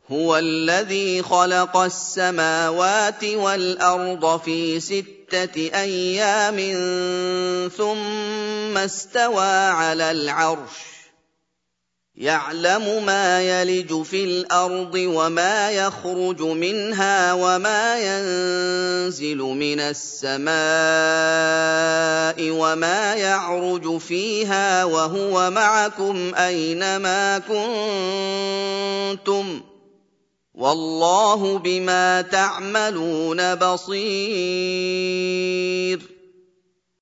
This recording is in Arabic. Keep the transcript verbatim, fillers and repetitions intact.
هُوَ الَّذِي خَلَقَ السَّمَاوَاتِ وَالْأَرْضَ فِي سِتَّةِ أَيَّامٍ ثُمَّ اسْتَوَىٰ عَلَى الْعَرْشِ ۖ يَعْلَمُ مَا يَلِجُ فِي الْأَرْضِ وَمَا يَخْرُجُ مِنْهَا وَمَا يَنزِلُ مِنَ السَّمَاءِ وَمَا يَعْرُجُ فِيهَا ۖ وَهُوَ مَعَكُمْ أَيْنَ مَا كُنتُمْ ۚ وَاللَّهُ بِمَا تَعْمَلُونَ بَصِيرٌ